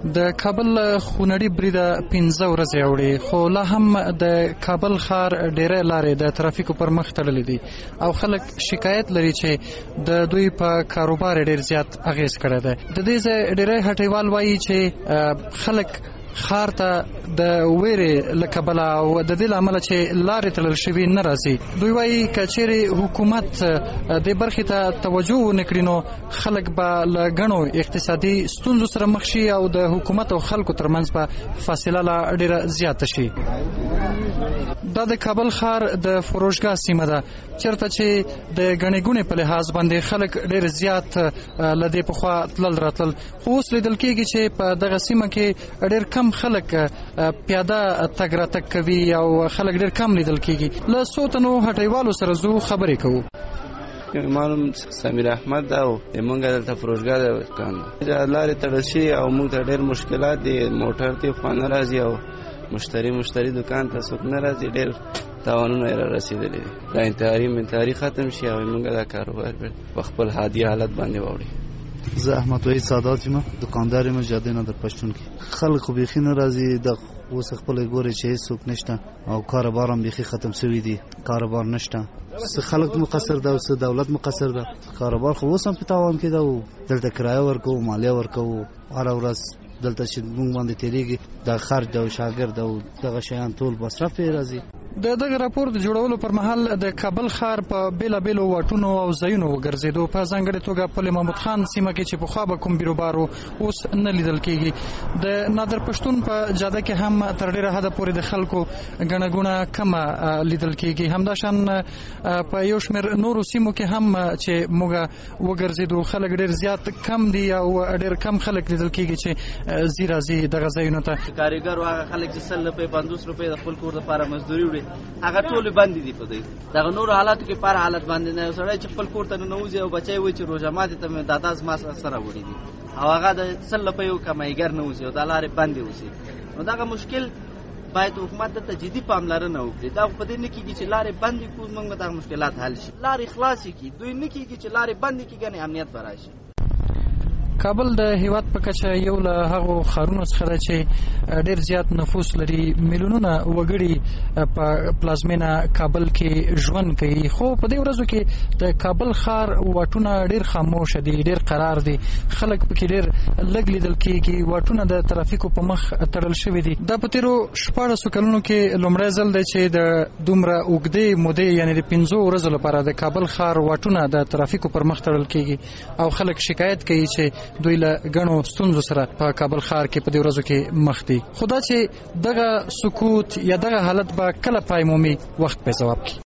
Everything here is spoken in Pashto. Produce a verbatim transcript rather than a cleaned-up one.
د کابل خونړي بریده پنځه ورځې اوړي، خو لا هم د کابل ښار ډېری لارې د ترافیکو پر مخ تړلې دي او خلک شکایت لري چې د دوی په کاروبار ډېر زیات اغېز کړی دی. د دې ځای ډېری هټیوال وایي چې خلک ښار ته د ویرې له کبله او د دې له امله چې لارې تړل شوي نه راځي. دوی وایي که چیرې حکومت دې برخې ته توجه ونه کړي نو خلک به له ګڼو اقتصادي ستونزو سره مخ شي او د حکومت او خلکو ترمنځ به فاصله لا ډېره زیاته شي. دا د کابل ښار د فروشګاه سیمه ده چېرته چې د ګڼې ګوڼې په لحاظ باندې خلک ډېر زیات له دې پخوا تلل راتلل، خو اوس لیدل کېږي چې په دغه سیمه کې ډېر کم خلک پیاده تګ راتګ کوي او خلک ډېر کم لیدل کېږي. له څو تنو هټیوالو سره زو خبرې کوو. معلوم سمیر احمد دا و موږ دلته فروشګاه ده کان لارې تړل شي او موږ ته ډېر مشکلات دي. موټر ته خو نه راځي او مشتری مشتری دکان ته څوک نه راځي. ډېر تاوانونه یې را رسېدلي دي. دا انتحاري منتحاري ختم شي او موږ دا کاروبار په خپل عادي حالت باندې واوړي. زه احمد وحید سادات یم، دکاندار یم جاده نادر پښتون کې. خلک خو بیخي نه راځي، د اوس خپل ګوري چې هیڅوک نشته او کاروبار هم بیخي ختم شوی دی. کاروبار نشته، څه خلک مقصر ده او څه دولت مقصر ده. کاروبار خو اوس هم په تاوان کې ده او دلته کرایه ورکوو، مالیه ورکوو، هره ورځ دلته چې موږ باندې تېرېږي د خرج او شاګرد او دغه شیان ټول مصرف یې راځي. د دغه راپور د جوړولو پر مهال د کابل ښار په بېلابېلو واټونو او ځایونو وګرځېدو. په ځانګړې توګه په محمود خان سیمه کې چې پخوا به کوم بیروبار و اوس نه لیدل کېږي. د نادر پښتون په جاده کې هم تر ډېره حده پورې د خلکو ګڼه ګوڼه کمه لیدل کېږي. همداشان په یو شمېر نورو سیمو کې هم چې موږ وګرځېدو خلک ډېر زیات کم دي او ډېر کم خلک لیدل کېږي چې ځي راځي دغه ځایونو ته. کارګر او هغه خلک چې سل روپۍ پنځوس روپۍ د خپل کور دپاره مزدوري وړي هغه ټول باندې دي. په دوی دغه نورو حالاتو کې پر حالت باندې نه یو سړی چې خپل کور ته ننوځي او بچی وایي چې روژه ماتې ته مې دادا زما سره وړي دي او هغه د سل روپیو کمایګر نه اوسي او دا لارې بندې اوسي. نو دغه مشکل باید حکومت ته جدي پاملرنه وکړي. دا په دې نه کېږي چې لارې بندې کړو موږ به دغه مشکلات حل شي. لارې خلاصې کړي، دوی نه کېږي چې لارې بندې کړي ګنې امنیت به راشي. کابل د هیواد په کچه یو له هغو ښارونو څخه ده چې ډېر زیات نفوس لري. میلیونونه وګړي په پلازمینه کابل کې ژوند کوي، خو په دې ورځو کې د کابل ښار واټونه ډېر خاموشه دي، ډېر قرار دي. خلک پکې ډېر لږ لیدل کېږي. واټونه د ترافیکو په مخ تړل شوي دي. دا په تېرو شپاړسو کلونو کې لومړی ځل دی چې د دومره اوږدې مودې یعنې د پنځو ورځو لپاره د کابل ښار واټونه د ترافیکو پر مخ تړل کېږي او خلک شکایت کوي چې دوی له ګڼو ستونزو سره په کابل ښار کې په دې ورځو کې مخ دي. خو دا چې دغه سکوت یا دغه حالت به کله پای مومي وخت به ځواب کړي.